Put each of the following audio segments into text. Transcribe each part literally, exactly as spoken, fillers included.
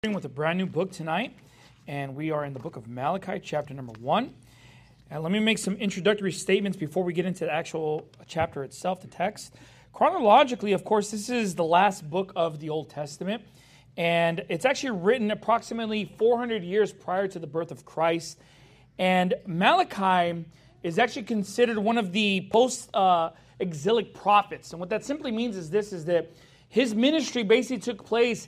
With a brand new book tonight, and we are in the book of Malachi, chapter number one. And let me make some introductory statements before we get into the actual chapter itself, the text. Chronologically, of course, this is the last book of the Old Testament, and it's actually written approximately four hundred years prior to the birth of Christ. And Malachi is actually considered one of the post-exilic prophets. And what that simply means is this, is that his ministry basically took place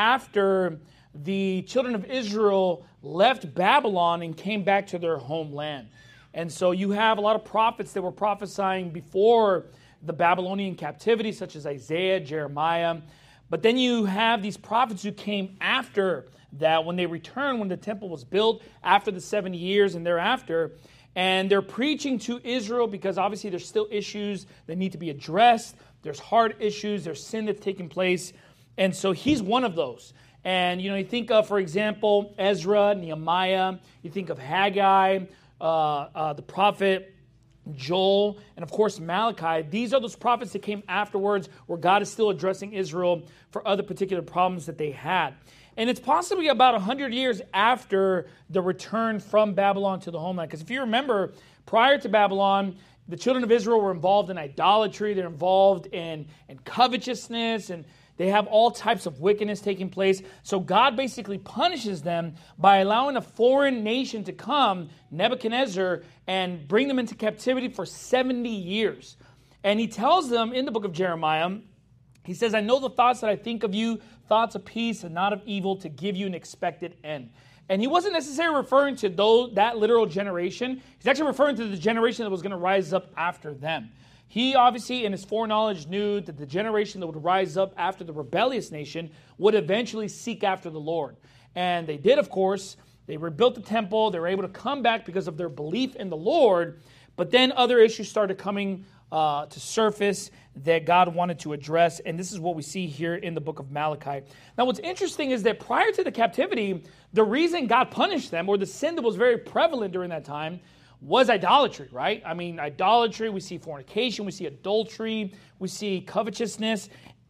after the children of Israel left Babylon and came back to their homeland. And so you have a lot of prophets that were prophesying before the Babylonian captivity, such as Isaiah, Jeremiah. But then you have these prophets who came after that when they returned, when the temple was built, after the seventy years and thereafter. And they're preaching to Israel because obviously there's still issues that need to be addressed. There's hard issues. There's sin that's taking place. And so he's one of those. And, you know, you think of, for example, Ezra, Nehemiah. You think of Haggai, uh, uh, the prophet Joel, and, of course, Malachi. These are those prophets that came afterwards where God is still addressing Israel for other particular problems that they had. And it's possibly about one hundred years after the return from Babylon to the homeland. Because if you remember, prior to Babylon, the children of Israel were involved in idolatry. They're involved in, in covetousness, and they have all types of wickedness taking place. So God basically punishes them by allowing a foreign nation to come, Nebuchadnezzar, and bring them into captivity for seventy years. And he tells them in the book of Jeremiah, he says, I know the thoughts that I think of you, thoughts of peace and not of evil, to give you an expected end. And he wasn't necessarily referring to those, that literal generation. He's actually referring to the generation that was going to rise up after them. He obviously, in his foreknowledge, knew that the generation that would rise up after the rebellious nation would eventually seek after the Lord. And they did, of course. They rebuilt the temple. They were able to come back because of their belief in the Lord. But then other issues started coming uh, to surface that God wanted to address. And this is what we see here in the book of Malachi. Now, what's interesting is that prior to the captivity, the reason God punished them, or the sin that was very prevalent during that time, was idolatry, right? I mean, idolatry, we see fornication, we see adultery, we see covetousness.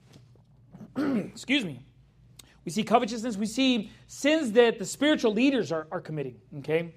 Excuse me. We see covetousness, we see sins that the spiritual leaders are, are committing, okay?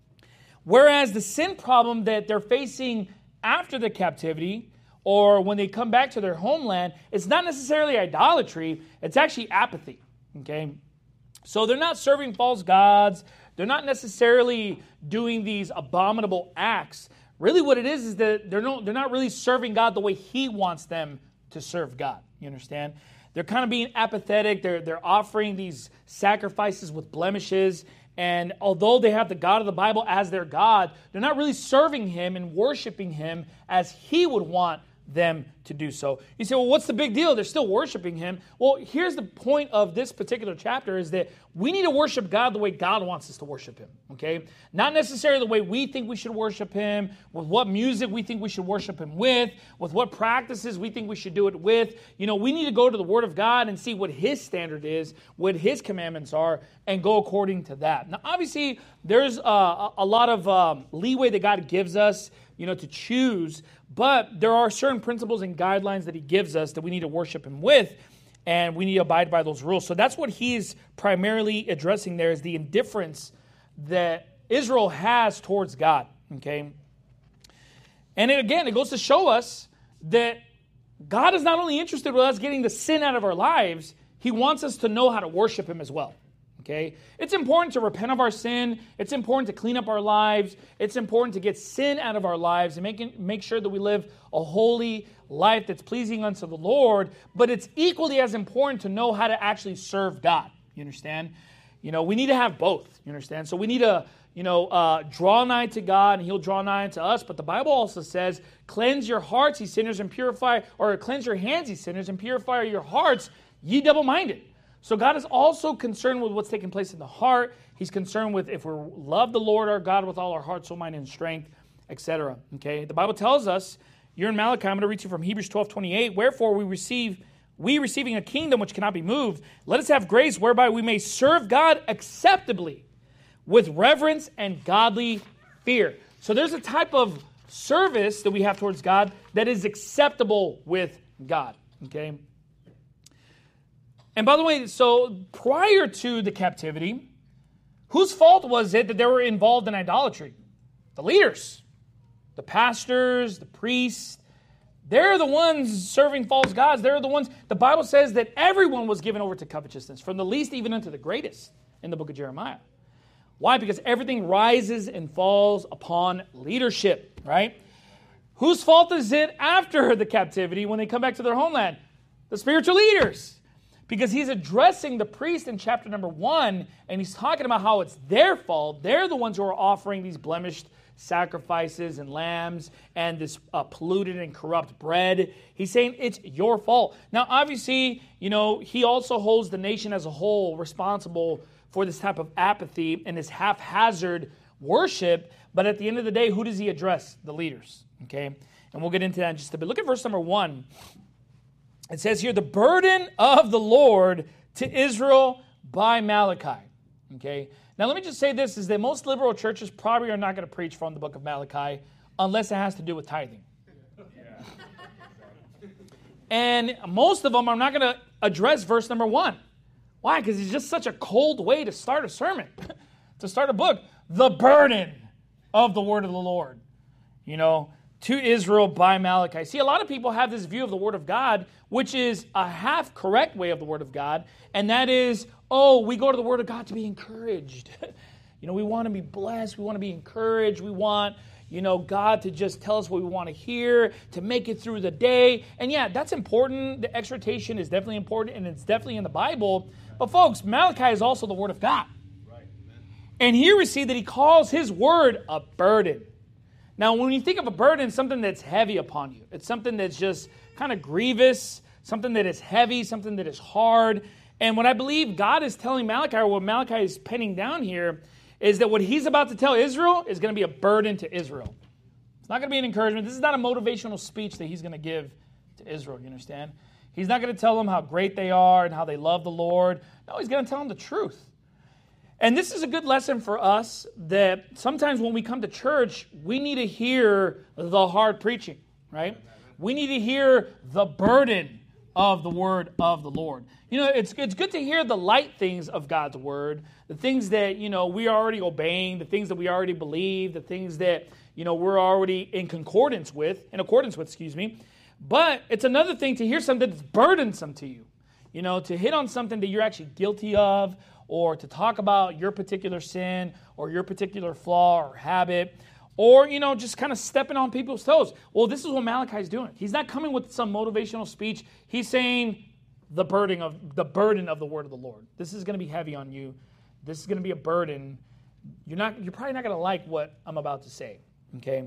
Whereas the sin problem that they're facing after the captivity, or when they come back to their homeland, it's not necessarily idolatry, it's actually apathy, okay? So they're not serving false gods. They're not necessarily doing these abominable acts. Really what it is is that they're, no, they're not really serving God the way He wants them to serve God. You understand? They're kind of being apathetic. They're, they're offering these sacrifices with blemishes. And although they have the God of the Bible as their God, they're not really serving Him and worshiping Him as He would want them to do so. You say, well, what's the big deal? They're still worshiping Him. Well, here's the point of this particular chapter is that we need to worship God the way God wants us to worship Him, okay? Not necessarily the way we think we should worship Him, with what music we think we should worship Him with, with what practices we think we should do it with. You know, we need to go to the Word of God and see what His standard is, what His commandments are, and go according to that. Now, obviously, there's uh, a lot of um, leeway that God gives us, you know, to choose, but there are certain principles and guidelines that He gives us that we need to worship Him with, and we need to abide by those rules. So that's what He's primarily addressing there, is the indifference that Israel has towards God, okay? And it, again, it goes to show us that God is not only interested with us getting the sin out of our lives, He wants us to know how to worship Him as well. Okay? It's important to repent of our sin. It's important to clean up our lives. It's important to get sin out of our lives and make, make sure that we live a holy life that's pleasing unto the Lord. But it's equally as important to know how to actually serve God. You understand? You know, we need to have both. You understand? So we need to, you know, uh, draw nigh to God and He'll draw nigh to us. But the Bible also says, cleanse your hearts, ye sinners, and purify, or cleanse your hands, ye sinners, and purify your hearts, ye double-minded. So God is also concerned with what's taking place in the heart. He's concerned with if we love the Lord our God with all our heart, soul, mind, and strength, et cetera. Okay? The Bible tells us, you're in Malachi, I'm going to read you from Hebrews twelve twenty-eight, wherefore we receive, we receiving a kingdom which cannot be moved, let us have grace whereby we may serve God acceptably with reverence and godly fear. So there's a type of service that we have towards God that is acceptable with God. Okay? And by the way, so prior to the captivity, whose fault was it that they were involved in idolatry? The leaders, the pastors, the priests. They're the ones serving false gods. They're the ones, the Bible says that everyone was given over to covetousness, from the least even unto the greatest in the book of Jeremiah. Why? Because everything rises and falls upon leadership, right? Whose fault is it after the captivity when they come back to their homeland? The spiritual leaders. Because he's addressing the priest in chapter number one, and he's talking about how it's their fault. They're the ones who are offering these blemished sacrifices and lambs and this uh, polluted and corrupt bread. He's saying it's your fault. Now, obviously, you know, he also holds the nation as a whole responsible for this type of apathy and this haphazard worship. But at the end of the day, who does he address? The leaders. Okay? And we'll get into that in just a bit. Look at verse number one. It says here, the burden of the Lord to Israel by Malachi. Okay? Now, let me just say this, is that most liberal churches probably are not going to preach from the book of Malachi unless it has to do with tithing. Yeah. And most of them are not going to address verse number one. Why? Because it's just such a cold way to start a sermon, to start a book. The burden of the word of the Lord, you know, to Israel by Malachi. See, a lot of people have this view of the word of God, which is a half correct way of the word of God, and that is, oh, we go to the word of God to be encouraged. You know, we want to be blessed. We want to be encouraged. We want, you know, God to just tell us what we want to hear, to make it through the day. And yeah, that's important. The exhortation is definitely important, and it's definitely in the Bible. But folks, Malachi is also the word of God. Right. And here we see that he calls his word a burden. Now, when you think of a burden, something that's heavy upon you. It's something that's just kind of grievous, something that is heavy, something that is hard. And what I believe God is telling Malachi, or what Malachi is penning down here, is that what he's about to tell Israel is going to be a burden to Israel. It's not going to be an encouragement. This is not a motivational speech that he's going to give to Israel, you understand? He's not going to tell them how great they are and how they love the Lord. No, he's going to tell them the truth. And this is a good lesson for us, that sometimes when we come to church, we need to hear the hard preaching, right? We need to hear the burden of the word of the Lord. You know, it's it's good to hear the light things of God's word, the things that, you know, we are already obeying, the things that we already believe, the things that, you know, we're already in concordance with, in accordance with, excuse me. But it's another thing to hear something that's burdensome to you, you know, to hit on something that you're actually guilty of, or to talk about your particular sin or your particular flaw or habit, or, you know, just kind of stepping on people's toes. Well, this is what Malachi is doing. He's not coming with some motivational speech. He's saying the burden of the burden of the word of the Lord. This is going to be heavy on you. This is going to be a burden. You're not. You're probably not going to like what I'm about to say. Okay.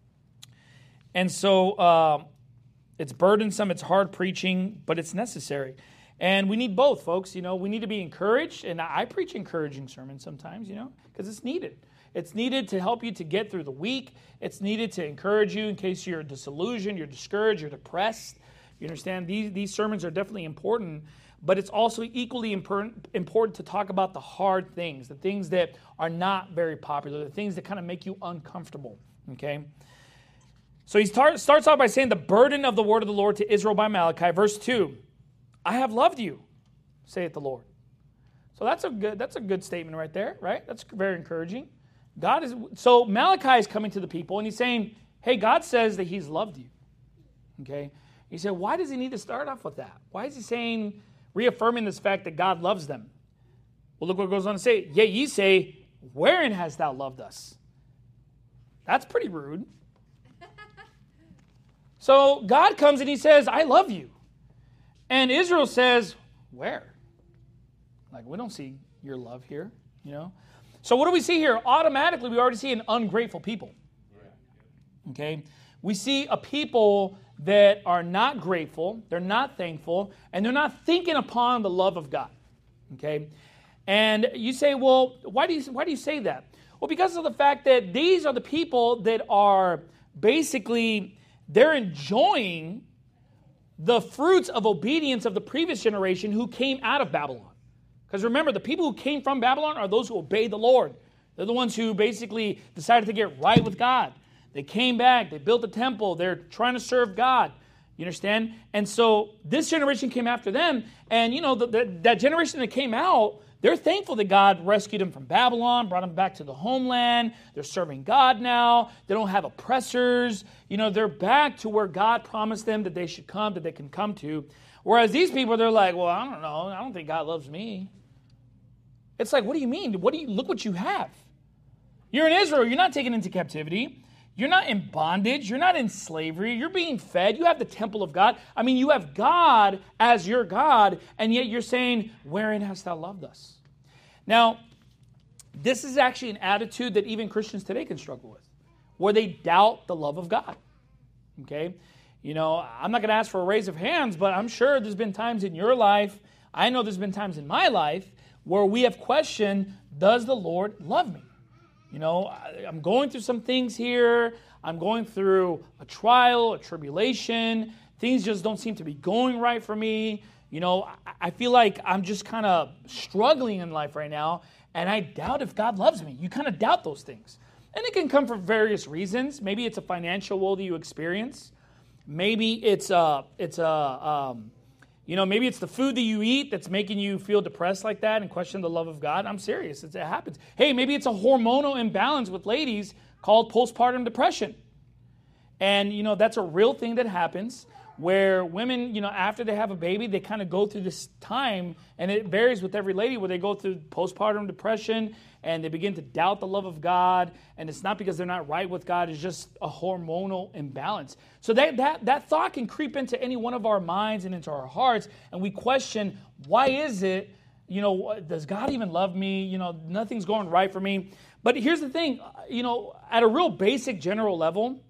And so uh, it's burdensome. It's hard preaching, but it's necessary. And we need both, folks. You know, we need to be encouraged. And I preach encouraging sermons sometimes, you know, because it's needed. It's needed to help you to get through the week. It's needed to encourage you in case you're disillusioned, you're discouraged, you're depressed. You understand? These, these sermons are definitely important, but it's also equally important, important to talk about the hard things, the things that are not very popular, the things that kind of make you uncomfortable, okay? So he start, starts off by saying the burden of the word of the Lord to Israel by Malachi. Verse two, I have loved you, saith the Lord. So that's a good that's a good statement right there, right? That's very encouraging. God is so Malachi is coming to the people and he's saying, hey, God says that he's loved you. Okay? He said, why does he need to start off with that? Why is he saying, reaffirming this fact that God loves them? Well, look what it goes on to say. Yet ye say, wherein hast thou loved us? That's pretty rude. So God comes and he says, I love you. And Israel says, where? Like, we don't see your love here, you know? So what do we see here? Automatically, we already see an ungrateful people. Okay? We see a people that are not grateful, they're not thankful, and they're not thinking upon the love of God. Okay? And you say, well, why do you, why do you say that? Well, because of the fact that these are the people that are basically, they're enjoying the fruits of obedience of the previous generation who came out of Babylon. Because remember, the people who came from Babylon are those who obeyed the Lord. They're the ones who basically decided to get right with God. They came back, they built a temple, they're trying to serve God. You understand? And so this generation came after them, and you know the, the, that generation that came out, they're thankful that God rescued them from Babylon, brought them back to the homeland. They're serving God now. They don't have oppressors. You know, they're back to where God promised them that they should come, that they can come to. Whereas these people, they're like, well, I don't know. I don't think God loves me. It's like, what do you mean? What do you look what you have? You're in Israel. You're not taken into captivity. You're not in bondage. You're not in slavery. You're being fed. You have the temple of God. I mean, you have God as your God, and yet you're saying, wherein hast thou loved us? Now, this is actually an attitude that even Christians today can struggle with, where they doubt the love of God. Okay? You know, I'm not going to ask for a raise of hands, but I'm sure there's been times in your life, I know there's been times in my life, where we have questioned, does the Lord love me? You know, I'm going through some things here. I'm going through a trial, a tribulation. Things just don't seem to be going right for me. You know, I feel like I'm just kind of struggling in life right now, and I doubt if God loves me. You kind of doubt those things. And it can come for various reasons. Maybe it's a financial woe that you experience. Maybe it's a, it's a, um, you know, maybe it's the food that you eat that's making you feel depressed like that and question the love of God. I'm serious. It's, it happens. Hey, maybe it's a hormonal imbalance with ladies called postpartum depression. And, you know, that's a real thing that happens where women, you know, after they have a baby, they kind of go through this time, and it varies with every lady, where they go through postpartum depression and they begin to doubt the love of God. And it's not because they're not right with God. It's just a hormonal imbalance. So that, that, that thought can creep into any one of our minds and into our hearts. And we question, why is it, you know, does God even love me? You know, nothing's going right for me. But here's the thing, you know, at a real basic general level,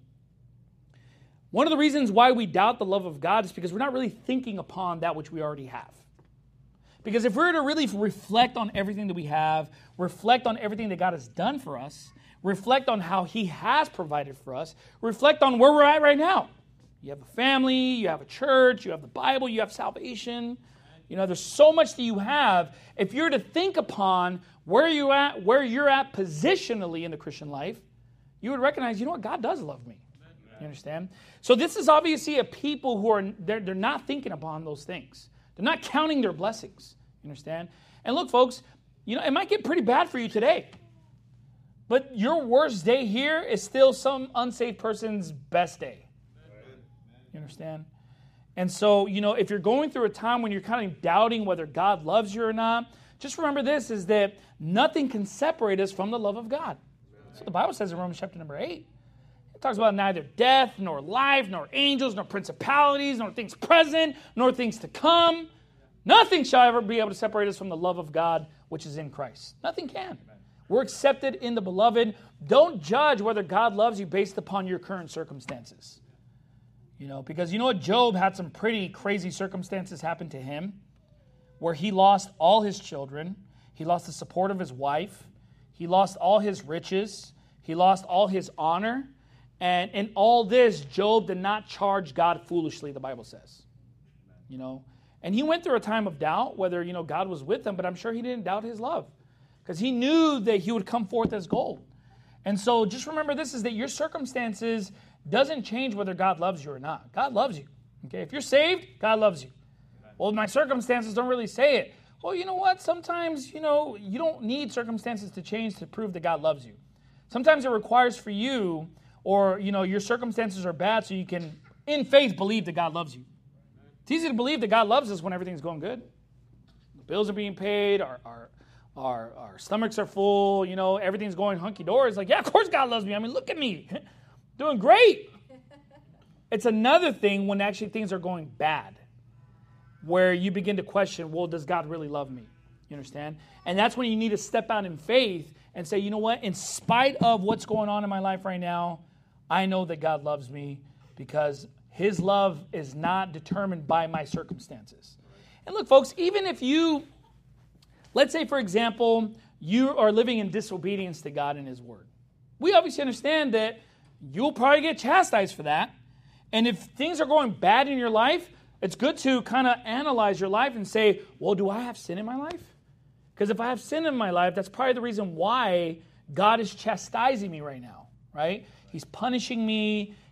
one of the reasons why we doubt the love of God is because we're not really thinking upon that which we already have. Because if we were to really reflect on everything that we have, reflect on everything that God has done for us, reflect on how He has provided for us, reflect on where we're at right now. You have a family, you have a church, you have the Bible, you have salvation. You know, there's so much that you have. If you're to think upon where you at, where you're at positionally in the Christian life, you would recognize, you know what, God does love me. You understand? So this is obviously a people who are, they're, they're not thinking upon those things. They're not counting their blessings. You understand? And look, folks, you know, it might get pretty bad for you today. But your worst day here is still some unsaved person's best day. You understand? And so, you know, if you're going through a time when you're kind of doubting whether God loves you or not, just remember this, is that nothing can separate us from the love of God. That's what the Bible says in Romans chapter number eight. It talks about neither death, nor life, nor angels, nor principalities, nor things present, nor things to come. Nothing shall ever be able to separate us from the love of God, which is in Christ. Nothing can. We're accepted in the beloved. Don't judge whether God loves you based upon your current circumstances. You know, because you know what? Job had some pretty crazy circumstances happen to him, where he lost all his children. He lost the support of his wife. He lost all his riches. He lost all his honor. And in all this, Job did not charge God foolishly, the Bible says. You know, and he went through a time of doubt, whether, you know, God was with him, but I'm sure he didn't doubt His love, because he knew that he would come forth as gold. And so just remember this, is that your circumstances doesn't change whether God loves you or not. God loves you. Okay, if you're saved, God loves you. Well, my circumstances don't really say it. Well, you know what? Sometimes, you know, you don't need circumstances to change to prove that God loves you. Sometimes it requires for you, or, you know, your circumstances are bad so you can, in faith, believe that God loves you. It's easy to believe that God loves us when everything's going good. The bills are being paid, our, our, our, our stomachs are full, you know, everything's going hunky-dory. It's like, yeah, of course God loves me. I mean, look at me. Doing great. It's another thing when actually things are going bad, where you begin to question, well, does God really love me? You understand? And that's when you need to step out in faith and say, you know what? In spite of what's going on in my life right now, I know that God loves me, because His love is not determined by my circumstances. And look, folks, even if you, let's say, for example, you are living in disobedience to God and His word. We obviously understand that you'll probably get chastised for that. And if things are going bad in your life, it's good to kind of analyze your life and say, well, do I have sin in my life? Because if I have sin in my life, that's probably the reason why God is chastising me right now, right? He's punishing me.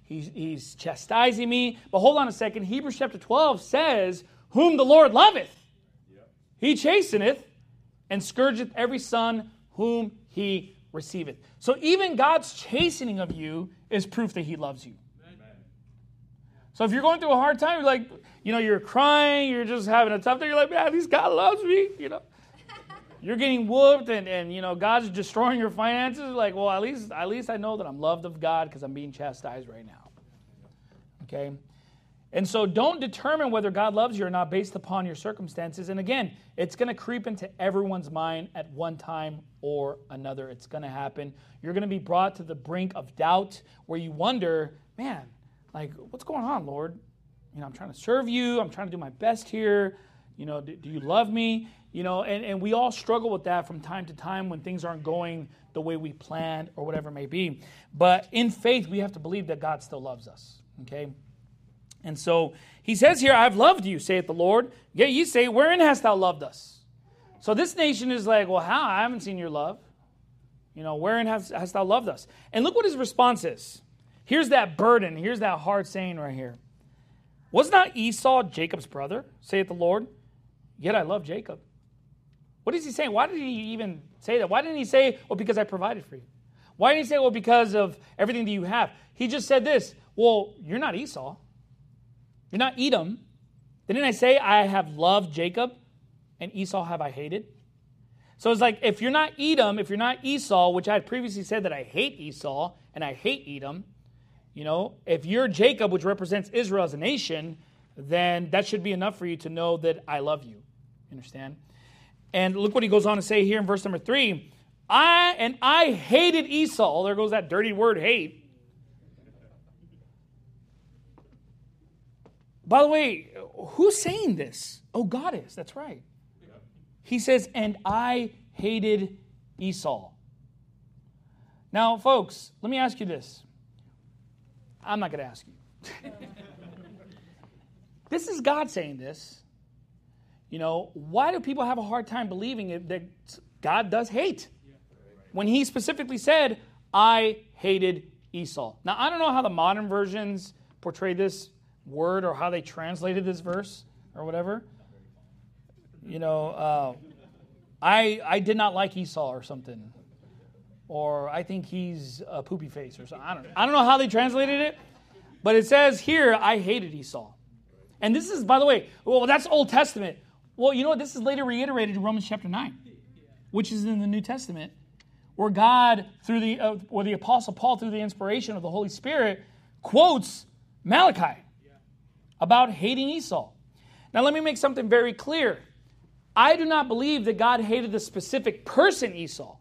He's, he's chastising me. But hold on a second. Hebrews chapter twelve says, whom the Lord loveth, he chasteneth, and scourgeth every son whom he receiveth. So even God's chastening of you is proof that he loves you. Amen. So if you're going through a hard time, you're like, you know, you're crying, you're just having a tough day, you're like, man, at least God loves me, you know. You're getting whooped and, and, you know, God's destroying your finances. Like, well, at least, at least I know that I'm loved of God because I'm being chastised right now. Okay? And so don't determine whether God loves you or not based upon your circumstances. And again, it's going to creep into everyone's mind at one time or another. It's going to happen. You're going to be brought to the brink of doubt where you wonder, man, like, what's going on, Lord? You know, I'm trying to serve you. I'm trying to do my best here. You know, do, do you love me? You know, and, and we all struggle with that from time to time when things aren't going the way we planned or whatever it may be. But in faith, we have to believe that God still loves us, okay? And so he says here, I've loved you, saith the Lord. Yet ye say, wherein hast thou loved us? So this nation is like, well, how? I haven't seen your love. You know, wherein hast, hast thou loved us? And look what his response is. Here's that burden. Here's that hard saying right here. Was not Esau Jacob's brother, saith the Lord? Yet I love Jacob. What is he saying? Why did he even say that? Why didn't he say, well, because I provided for you? Why didn't he say, well, because of everything that you have? He just said this, well, you're not Esau. You're not Edom. Didn't I say I have loved Jacob and Esau have I hated? So it's like if you're not Edom, if you're not Esau, which I had previously said that I hate Esau and I hate Edom, you know, if you're Jacob, which represents Israel as a nation, then that should be enough for you to know that I love you. You understand? And look what he goes on to say here in verse number three. I and I hated Esau. There goes that dirty word hate. By the way, who's saying this? Oh, God is. That's right. He says, and I hated Esau. Now, folks, let me ask you this. I'm not going to ask you. This is God saying this. You know, why do people have a hard time believing it that God does hate? When he specifically said, I hated Esau. Now, I don't know how the modern versions portray this word or how they translated this verse or whatever. You know, uh, I I did not like Esau or something. Or I think he's a poopy face or something. I don't know. I don't know how they translated it. But it says here, I hated Esau. And this is, by the way, well, that's Old Testament. Well, you know what? This is later reiterated in Romans chapter nine, which is in the New Testament, where God, through the, uh, or the Apostle Paul, through the inspiration of the Holy Spirit, quotes Malachi about hating Esau. Now, let me make something very clear. I do not believe that God hated the specific person Esau.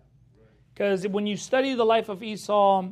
Because when you study the life of Esau,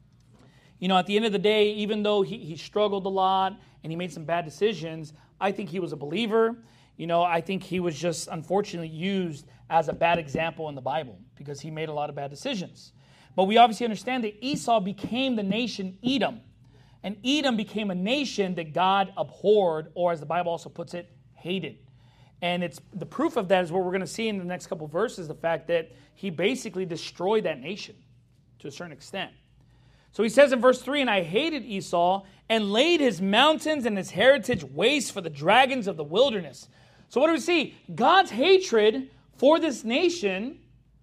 you know, at the end of the day, even though he, he struggled a lot and he made some bad decisions, I think he was a believer. You know, I think he was just unfortunately used as a bad example in the Bible because he made a lot of bad decisions. But we obviously understand that Esau became the nation Edom. And Edom became a nation that God abhorred, or as the Bible also puts it, hated. And it's the proof of that is what we're going to see in the next couple of verses, the fact that he basically destroyed that nation to a certain extent. So he says in verse three, and I hated Esau and laid his mountains and his heritage waste for the dragons of the wilderness. So what do we see? God's hatred for this nation,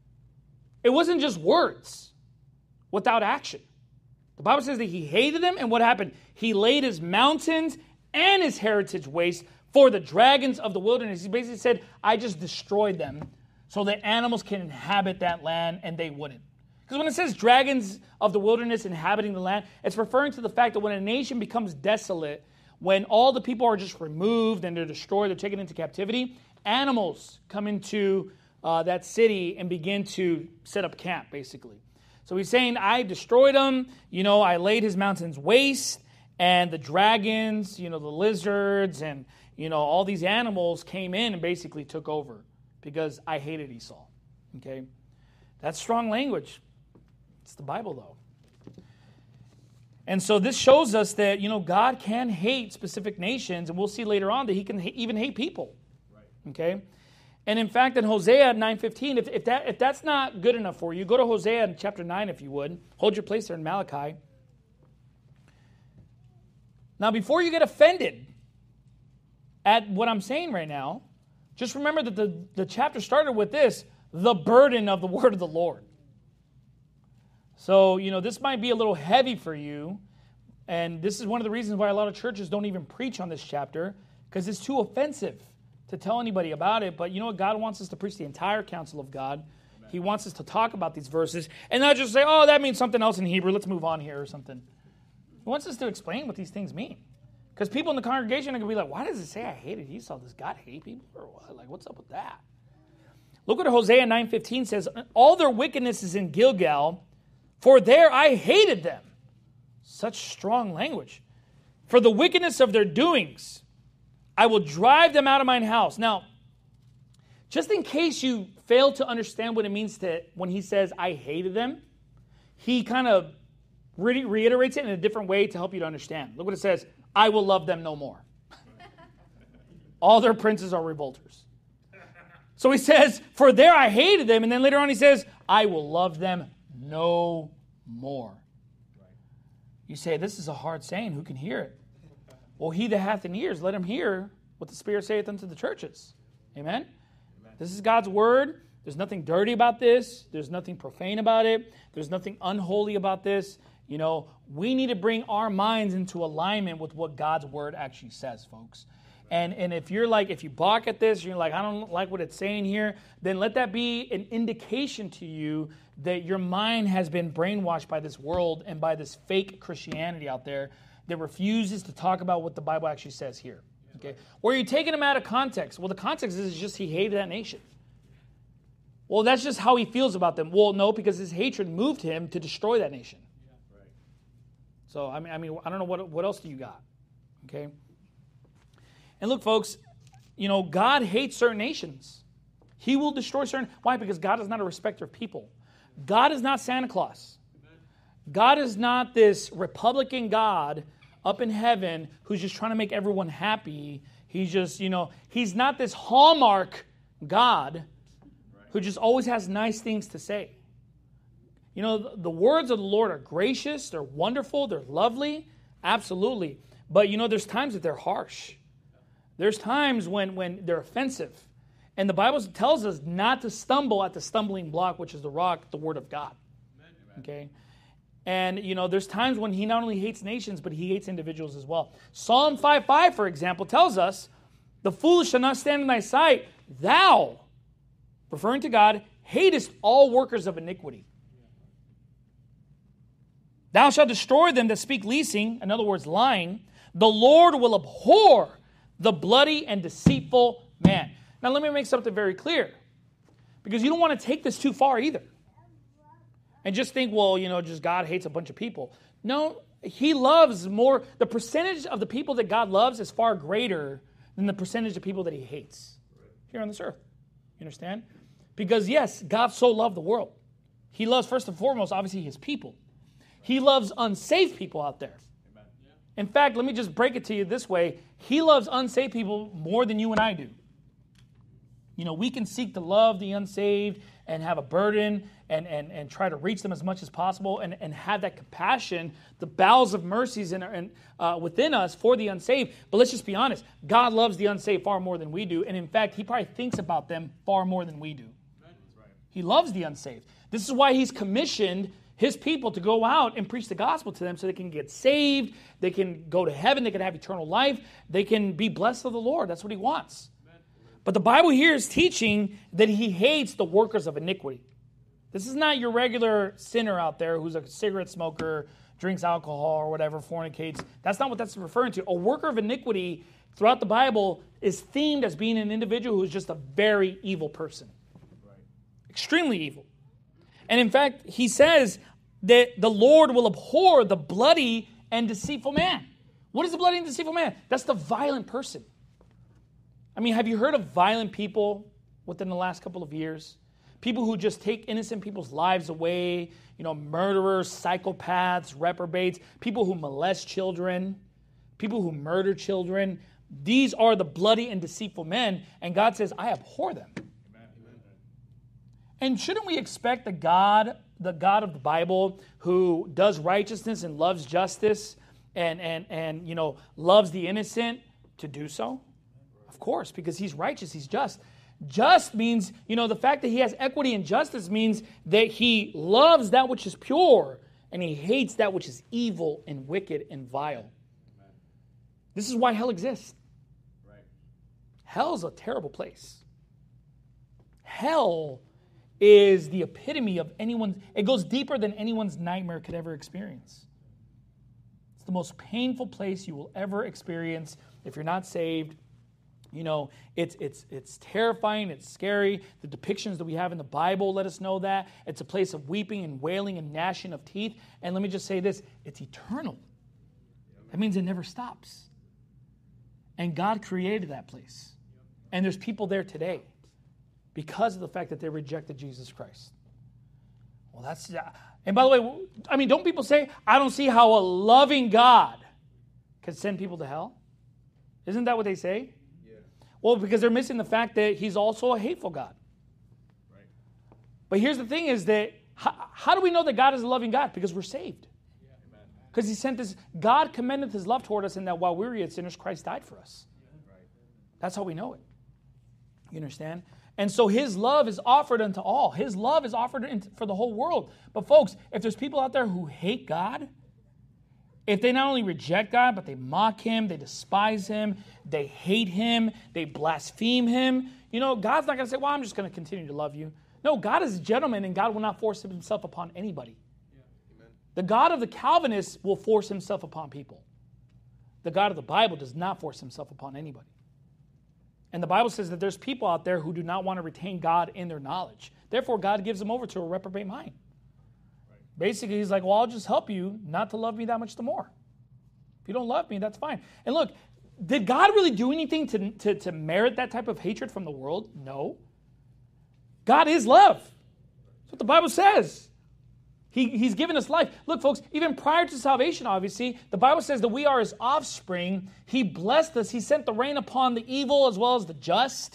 it wasn't just words without action. The Bible says that he hated them, and what happened? He laid his mountains and his heritage waste for the dragons of the wilderness. He basically said, I just destroyed them so that animals can inhabit that land, and they wouldn't. Because when it says dragons of the wilderness inhabiting the land, it's referring to the fact that when a nation becomes desolate, when all the people are just removed and they're destroyed, they're taken into captivity, animals come into uh, that city and begin to set up camp, basically. So he's saying, I destroyed him, you know, I laid his mountains waste, and the dragons, you know, the lizards, and, you know, all these animals came in and basically took over because I hated Esau, okay? That's strong language. It's the Bible, though. And so this shows us that, you know, God can hate specific nations, and we'll see later on that he can ha- even hate people, okay? And in fact, in Hosea nine fifteen, if, if, that, if that's not good enough for you, go to Hosea chapter nine if you would. Hold your place there in Malachi. Now, before you get offended at what I'm saying right now, just remember that the, the chapter started with this, the burden of the word of the Lord. So, you know, this might be a little heavy for you, and this is one of the reasons why a lot of churches don't even preach on this chapter, because it's too offensive to tell anybody about it. But you know what? God wants us to preach the entire counsel of God. Amen. He wants us to talk about these verses and not just say, oh, that means something else in Hebrew. Let's move on here or something. He wants us to explain what these things mean. Because people in the congregation are going to be like, why does it say I hated Esau? Does God hate people or what? Like, what's up with that? Look what Hosea nine fifteen says. All their wickedness is in Gilgal, for there I hated them. Such strong language. For the wickedness of their doings, I will drive them out of mine house. Now, just in case you fail to understand what it means to when he says, I hated them, he kind of re- reiterates it in a different way to help you to understand. Look what it says. I will love them no more. All their princes are revolters. So he says, for there I hated them. And then later on he says, I will love them no more. You say, this is a hard saying. Who can hear it? Well, he that hath an ears, let him hear what the Spirit saith unto the churches. Amen? Amen? This is God's word. There's nothing dirty about this. There's nothing profane about it. There's nothing unholy about this. You know, we need to bring our minds into alignment with what God's word actually says, folks. And, and if you're like, if you balk at this, you're like, I don't like what it's saying here, then let that be an indication to you that your mind has been brainwashed by this world and by this fake Christianity out there that refuses to talk about what the Bible actually says here. Okay? Or you're taking them out of context. Well, the context is just he hated that nation. Well, that's just how he feels about them. Well, no, because his hatred moved him to destroy that nation. Yeah, right. So, I mean, I mean, I don't know, what, what else do you got? Okay? And look, folks, you know, God hates certain nations. He will destroy certain... Why? Because God is not a respecter of people. God is not Santa Claus. God is not this Republican God up in heaven who's just trying to make everyone happy. He's just, you know, he's not this Hallmark God who just always has nice things to say. You know, the, the words of the Lord are gracious, they're wonderful, they're lovely, absolutely. But, you know, there's times that they're harsh. There's times when, when they're offensive. And the Bible tells us not to stumble at the stumbling block, which is the rock, the Word of God. Okay? And, you know, there's times when he not only hates nations, but he hates individuals as well. Psalm five five, for example, tells us, the foolish shall not stand in thy sight. Thou, referring to God, hatest all workers of iniquity. Thou shalt destroy them that speak leasing, in other words, lying. The Lord will abhor the bloody and deceitful man. Now, let me make something very clear, because you don't want to take this too far either. And just think, well, you know, just God hates a bunch of people. No, he loves more. The percentage of the people that God loves is far greater than the percentage of people that he hates here on this earth. You understand? Because, yes, God so loved the world. He loves, first and foremost, obviously, his people. He loves unsaved people out there. In fact, let me just break it to you this way. He loves unsaved people more than you and I do. You know, we can seek to love the unsaved and have a burden and, and, and try to reach them as much as possible and, and have that compassion, the bowels of mercies in, in, uh, within us for the unsaved. But let's just be honest. God loves the unsaved far more than we do. And in fact, he probably thinks about them far more than we do. He loves the unsaved. This is why he's commissioned his people to go out and preach the gospel to them so they can get saved, they can go to heaven, they can have eternal life, they can be blessed of the Lord. That's what he wants. But the Bible here is teaching that he hates the workers of iniquity. This is not your regular sinner out there who's a cigarette smoker, drinks alcohol or whatever, fornicates. That's not what that's referring to. A worker of iniquity throughout the Bible is themed as being an individual who's just a very evil person. Right. Extremely evil. And in fact, he says that the Lord will abhor the bloody and deceitful man. What is the bloody and deceitful man? That's the violent person. I mean, have you heard of violent people within the last couple of years? People who just take innocent people's lives away, you know, murderers, psychopaths, reprobates, people who molest children, people who murder children. These are the bloody and deceitful men, and God says, I abhor them. Amen. And shouldn't we expect the God, the God of the Bible, who does righteousness and loves justice, and, and, and you know, loves the innocent, to do so? Of course, because he's righteous, he's just. Just means, you know, the fact that he has equity and justice means that he loves that which is pure and he hates that which is evil and wicked and vile. This is why hell exists. Right. Hell is a terrible place. Hell is the epitome of anyone's, it goes deeper than anyone's nightmare could ever experience. It's the most painful place you will ever experience if you're not saved. You know, it's it's it's terrifying, it's scary. The depictions that we have in the Bible let us know that. It's a place of weeping and wailing and gnashing of teeth. And let me just say this, it's eternal. That means it never stops. And God created that place. And there's people there today because of the fact that they rejected Jesus Christ. Well, that's, and by the way, I mean, don't people say, I don't see how a loving God can send people to hell? Isn't that what they say? Well, because they're missing the fact that he's also a hateful God. Right. But here's the thing is that, how, how do we know that God is a loving God? Because we're saved. Because he sent this, God commendeth his love toward us in that while we were yet sinners, Christ died for us. Right. That's how we know it. You understand? And so his love is offered unto all. His love is offered for the whole world. But folks, if there's people out there who hate God, if they not only reject God, but they mock him, they despise him, they hate him, they blaspheme him, you know, God's not going to say, well, I'm just going to continue to love you. No, God is a gentleman, and God will not force himself upon anybody. Yeah. The God of the Calvinists will force himself upon people. The God of the Bible does not force himself upon anybody. And the Bible says that there's people out there who do not want to retain God in their knowledge. Therefore, God gives them over to a reprobate mind. Basically, he's like, well, I'll just help you not to love me that much the more. If you don't love me, that's fine. And look, did God really do anything to, to, to merit that type of hatred from the world? No. God is love. That's what the Bible says. He, he's given us life. Look, folks, even prior to salvation, obviously, the Bible says that we are his offspring. He blessed us. He sent the rain upon the evil as well as the just.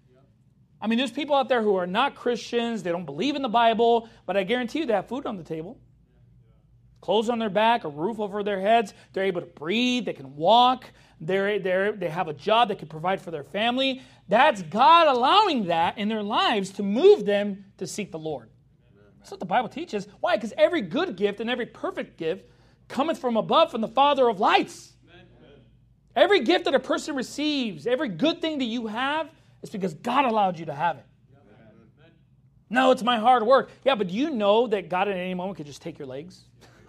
I mean, there's people out there who are not Christians. They don't believe in the Bible. But I guarantee you they have food on the table. Clothes on their back, a roof over their heads. They're able to breathe. They can walk. They're, they're, they have a job that can provide for their family. That's God allowing that in their lives to move them to seek the Lord. That's what the Bible teaches. Why? Because every good gift and every perfect gift cometh from above, from the Father of lights. Every gift that a person receives, every good thing that you have, it's because God allowed you to have it. Amen. No, it's my hard work. Yeah, but do you know that God at any moment could just take your legs?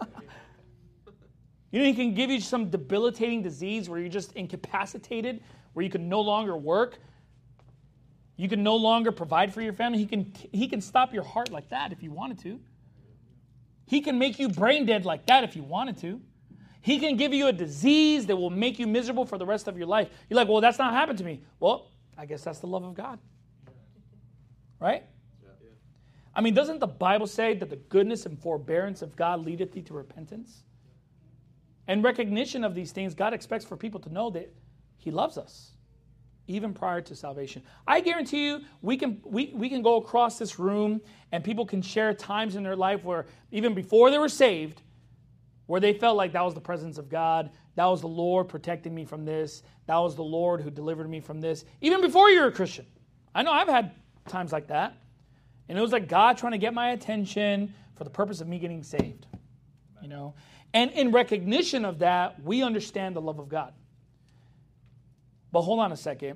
You know, he can give you some debilitating disease where you're just incapacitated, where you can no longer work. You can no longer provide for your family. He can, he can stop your heart like that if he wanted to. He can make you brain dead like that if he wanted to. He can give you a disease that will make you miserable for the rest of your life. You're like, well, that's not happened to me. Well, I guess that's the love of God. Right? I mean, doesn't the Bible say that the goodness and forbearance of God leadeth thee to repentance? And recognition of these things, God expects for people to know that he loves us, even prior to salvation. I guarantee you, we can we, we can go across this room and people can share times in their life where, even before they were saved, where they felt like that was the presence of God, that was the Lord protecting me from this, that was the Lord who delivered me from this, even before you were a Christian. I know I've had times like that. And it was like God trying to get my attention for the purpose of me getting saved. You know? And in recognition of that, we understand the love of God. But hold on a second.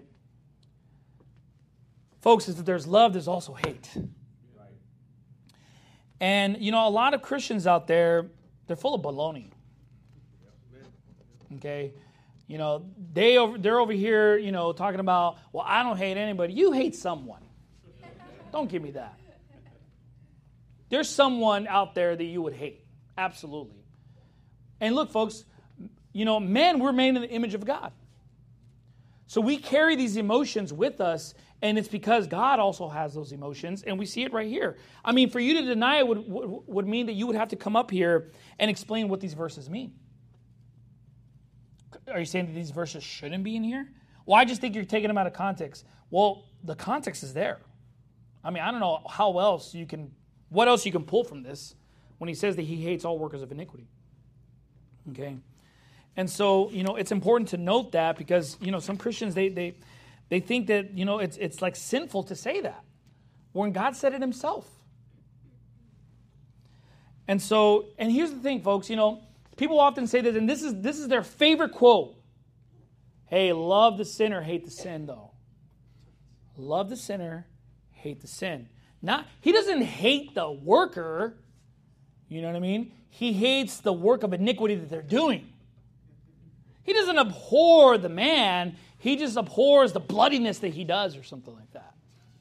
Folks, if there's love, there's also hate. And, you know, a lot of Christians out there, they're full of baloney. Okay? You know, they over, they're over here, you know, talking about, well, I don't hate anybody. You hate someone. Don't give me that. There's someone out there that you would hate. Absolutely. And look, folks, you know, men, we're made in the image of God. So we carry these emotions with us, and it's because God also has those emotions, and we see it right here. I mean, for you to deny it would, would, would mean that you would have to come up here and explain what these verses mean. Are you saying that these verses shouldn't be in here? Well, I just think you're taking them out of context. Well, the context is there. I mean, I don't know how else you can, what else you can pull from this when he says that he hates all workers of iniquity. Okay? And so, you know, it's important to note that because, you know, some Christians, they they they think that, you know, it's it's like sinful to say that when God said it himself. And so, and here's the thing, folks, you know, people often say this, and this is this is their favorite quote. Hey, love the sinner, hate the sin, though. Love the sinner, hate the sin. Not, he doesn't hate the worker, you know what I mean? He hates the work of iniquity that they're doing. He doesn't abhor the man, he just abhors the bloodiness that he does or something like that.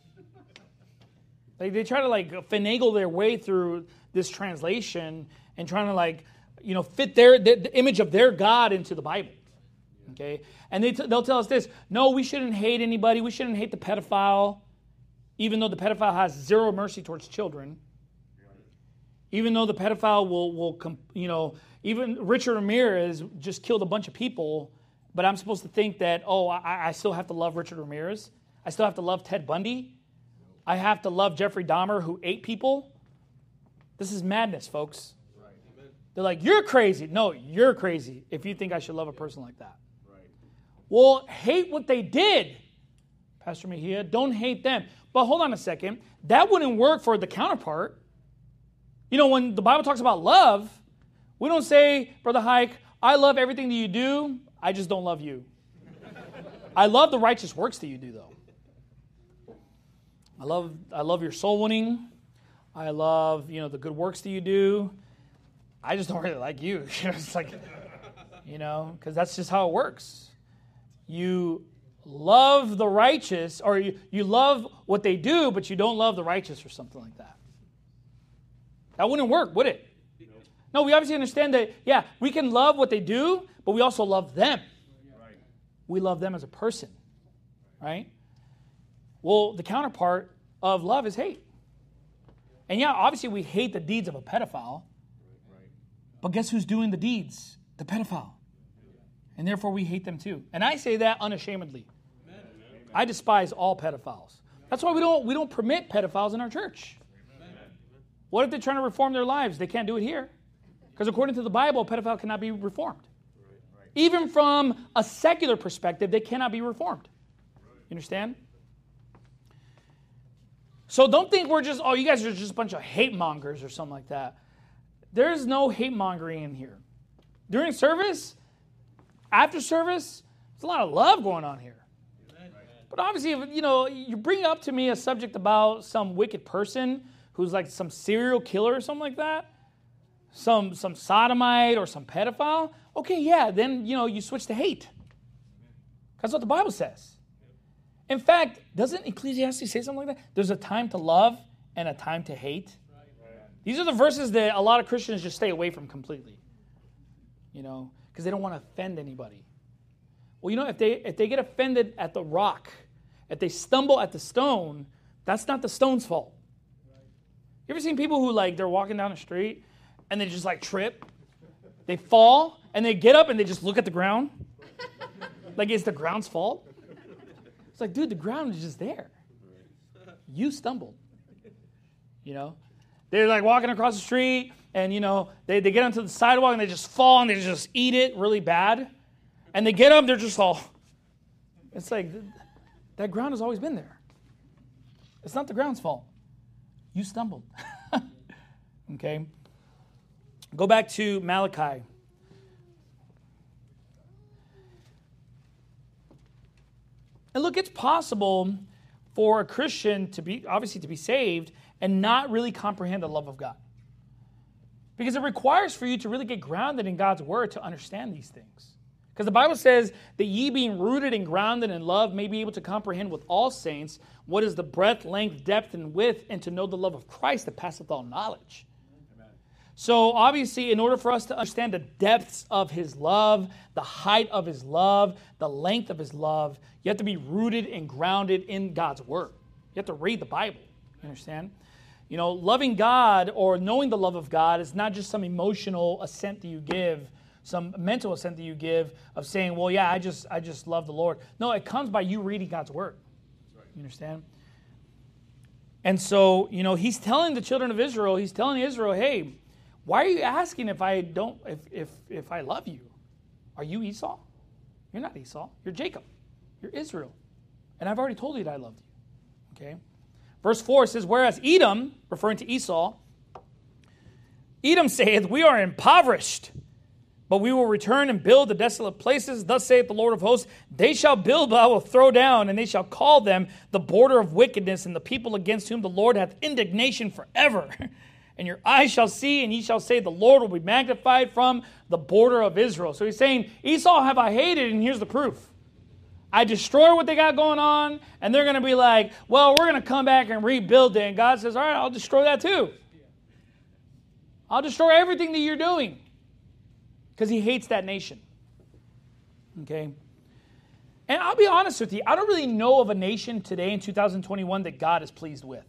Like they try to like finagle their way through this translation and trying to like, you know, fit their the, the image of their God into the Bible. Okay? And they t- they'll tell us this, no, we shouldn't hate anybody. We shouldn't hate the pedophile, even though the pedophile has zero mercy towards children. Even though the pedophile will, will you know, even Richard Ramirez just killed a bunch of people, but I'm supposed to think that, oh, I, I still have to love Richard Ramirez. I still have to love Ted Bundy. I have to love Jeffrey Dahmer, who ate people. This is madness, folks. Right. They're like, you're crazy. No, you're crazy if you think I should love a person like that. Right. Well, hate what they did, Pastor Mejia. Don't hate them. But hold on a second. That wouldn't work for the counterpart. You know, when the Bible talks about love, we don't say, Brother Hike, I love everything that you do. I just don't love you. I love the righteous works that you do, though. I love I love your soul winning. I love, you know, the good works that you do. I just don't really like you. It's like, you know, because that's just how it works. You love the righteous, or you, you love what they do, but you don't love the righteous or something like that. That wouldn't work, would it? No, we obviously understand that, yeah, we can love what they do, but we also love them. We love them as a person, right? Well, the counterpart of love is hate. And yeah, obviously we hate the deeds of a pedophile. But guess who's doing the deeds? The pedophile. And therefore we hate them too. And I say that unashamedly. I despise all pedophiles. That's why we don't we don't permit pedophiles in our church. What if they're trying to reform their lives? They can't do it here. Because according to the Bible, a pedophile cannot be reformed. Even from a secular perspective, they cannot be reformed. You understand? So don't think we're just, oh, you guys are just a bunch of hate mongers or something like that. There's no hate mongering in here. During service, after service, there's a lot of love going on here. But obviously, if, you know, you bring up to me a subject about some wicked person who's like some serial killer or something like that, some some sodomite or some pedophile, okay, yeah, then, you know, you switch to hate. That's what the Bible says. In fact, doesn't Ecclesiastes say something like that? There's a time to love and a time to hate. These are the verses that a lot of Christians just stay away from completely. You know, because they don't want to offend anybody. Well, you know, if they if they get offended at the rock, if they stumble at the stone, that's not the stone's fault. You ever seen people who, like, they're walking down the street and they just, like, trip? They fall and they get up and they just look at the ground? Like it's the ground's fault? It's like, dude, the ground is just there. You stumbled. You know? They're like walking across the street and, you know, they, they get onto the sidewalk and they just fall and they just eat it really bad. And they get up, they're just all, it's like, that ground has always been there. It's not the ground's fault. You stumbled. Okay? Go back to Malachi. And look, it's possible for a Christian to be, obviously to be saved and not really comprehend the love of God. Because it requires for you to really get grounded in God's word to understand these things. Because the Bible says that ye being rooted and grounded in love may be able to comprehend with all saints what is the breadth, length, depth, and width, and to know the love of Christ that passeth all knowledge. So obviously, in order for us to understand the depths of his love, the height of his love, the length of his love, you have to be rooted and grounded in God's word. You have to read the Bible. You understand? You know, loving God or knowing the love of God is not just some emotional assent that you give, some mental assent that you give of saying, well, yeah, I just I just love the Lord. No, it comes by you reading God's word. You understand? And so, you know, he's telling the children of Israel, he's telling Israel, hey, why are you asking if I don't, if if if I love you? Are you Esau? You're not Esau. You're Jacob. You're Israel. And I've already told you that I loved you. Okay? Verse four says, whereas Edom, referring to Esau, Edom saith, we are impoverished, but we will return and build the desolate places. Thus saith the Lord of hosts, they shall build, but I will throw down, and they shall call them the border of wickedness, and the people against whom the Lord hath indignation forever. And your eyes shall see, and ye shall say, the Lord will be magnified from the border of Israel. So he's saying, Esau have I hated, and here's the proof. I destroy what they got going on, and they're going to be like, well, we're going to come back and rebuild it. And God says, all right, I'll destroy that too. I'll destroy everything that you're doing. Because he hates that nation. Okay? And I'll be honest with you, I don't really know of a nation today in two thousand twenty-one that God is pleased with.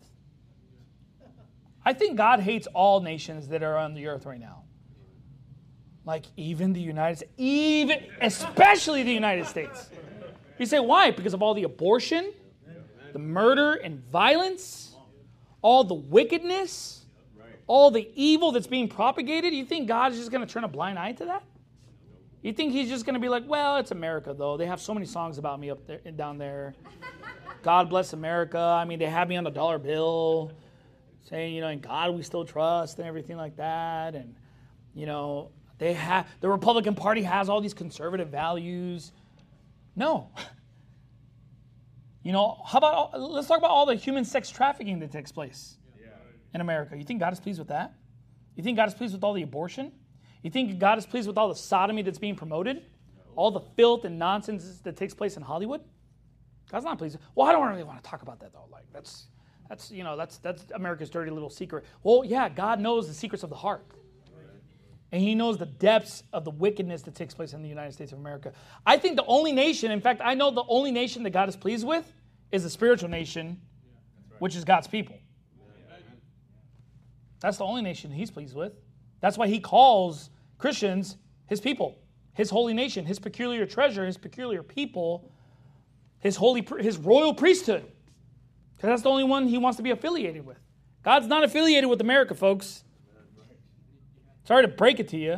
I think God hates all nations that are on the earth right now. Like even the United States, even, especially the United States. You say, why? Because of all the abortion, the murder and violence, all the wickedness, all the evil that's being propagated. You think God is just going to turn a blind eye to that? You think he's just going to be like, well, it's America, though. They have so many songs about me up there and down there. God bless America. I mean, they have me on the dollar bill saying, you know, in God we still trust and everything like that. And, you know, they have the Republican Party has all these conservative values. No. You know, how about, all, let's talk about all the human sex trafficking that takes place in America. You think God is pleased with that? You think God is pleased with all the abortion? You think God is pleased with all the sodomy that's being promoted? All the filth and nonsense that takes place in Hollywood? God's not pleased. Well, I don't really want to talk about that though. Like that's that's you know, that's that's America's dirty little secret. Well, yeah, God knows the secrets of the heart. And he knows the depths of the wickedness that takes place in the United States of America. I think the only nation, in fact, I know the only nation that God is pleased with is the spiritual nation, which is God's people. That's the only nation he's pleased with. That's why he calls Christians his people, his holy nation, his peculiar treasure, his peculiar people, his holy, his royal priesthood. Because that's the only one he wants to be affiliated with. God's not affiliated with America, folks. Sorry to break it to you.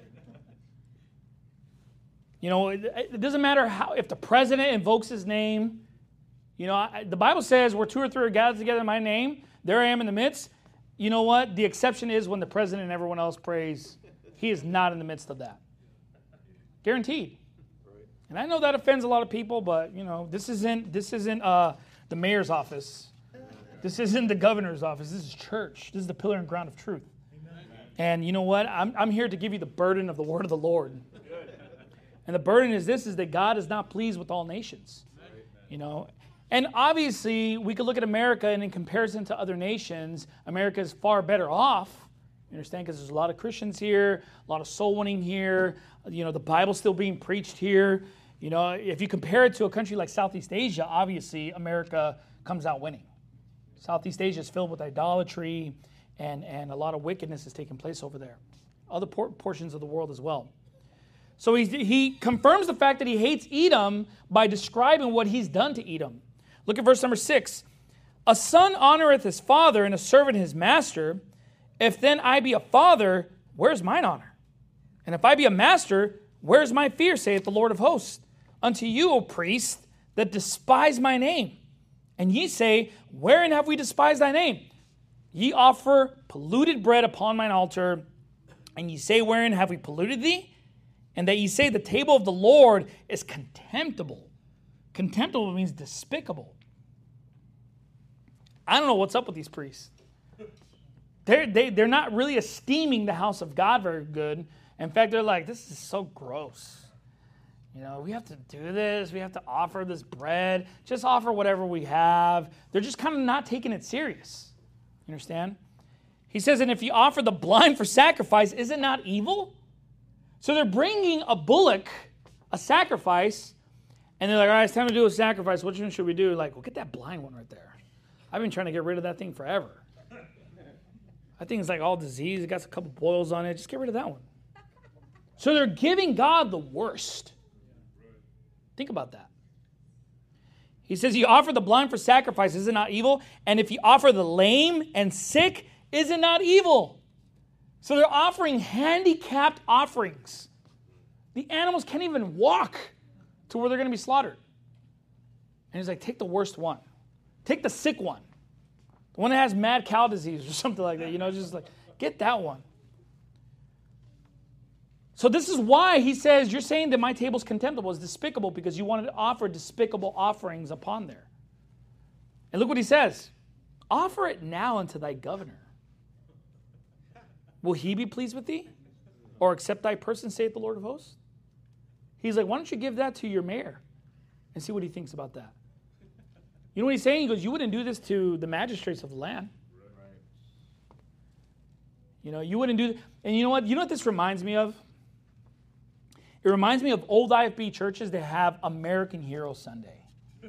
You know, it, it doesn't matter how, if the president invokes his name. You know, I, the Bible says where two or three are gathered together in my name, there I am in the midst. You know what? The exception is when the president and everyone else prays. He is not in the midst of that. Guaranteed. And I know that offends a lot of people, but, you know, this isn't, this isn't uh, the mayor's office. This isn't the governor's office. This is church. This is the pillar and ground of truth. And you know what? I'm, I'm here to give you the burden of the word of the Lord. And the burden is this, is that God is not pleased with all nations. You know, and obviously we could look at America and in comparison to other nations, America is far better off. You understand? Because there's a lot of Christians here, a lot of soul winning here. You know, the Bible's still being preached here. You know, if you compare it to a country like Southeast Asia, obviously America comes out winning. Southeast Asia is filled with idolatry. And, and a lot of wickedness is taking place over there. Other por- portions of the world as well. So he, he confirms the fact that he hates Edom by describing what he's done to Edom. Look at verse number six. A son honoreth his father, and a servant his master. If then I be a father, where's mine honor? And if I be a master, where's my fear, saith the Lord of hosts? Unto you, O priest, that despise my name. And ye say, wherein have we despised thy name? Ye offer polluted bread upon mine altar, and ye say, wherein have we polluted thee? And that ye say, the table of the Lord is contemptible. Contemptible means despicable. I don't know what's up with these priests. They're, they, they're not really esteeming the house of God very good. In fact, they're like, this is so gross. You know, we have to do this. We have to offer this bread. Just offer whatever we have. They're just kind of not taking it serious. You understand? He says, and if you offer the blind for sacrifice, is it not evil? So they're bringing a bullock, a sacrifice, and they're like, all right, it's time to do a sacrifice. Which one should we do? Like, well, get that blind one right there. I've been trying to get rid of that thing forever. I think it's like all disease. It got a couple boils on it. Just get rid of that one. So they're giving God the worst. Think about that. He says, you offer the blind for sacrifice, is it not evil? And if you offer the lame and sick, is it not evil? So they're offering handicapped offerings. The animals can't even walk to where they're going to be slaughtered. And he's like, take the worst one. Take the sick one. The one that has mad cow disease or something like that. You know, just like, get that one. So this is why he says, you're saying that my table's contemptible, is despicable, because you wanted to offer despicable offerings upon there. And look what he says. Offer it now unto thy governor. Will he be pleased with thee? Or accept thy person, saith the Lord of hosts? He's like, why don't you give that to your mayor and see what he thinks about that? You know what he's saying? He goes, you wouldn't do this to the magistrates of the land. You know, you wouldn't do... And you know what? You know what this reminds me of? It reminds me of old I F B churches that have American Hero Sunday.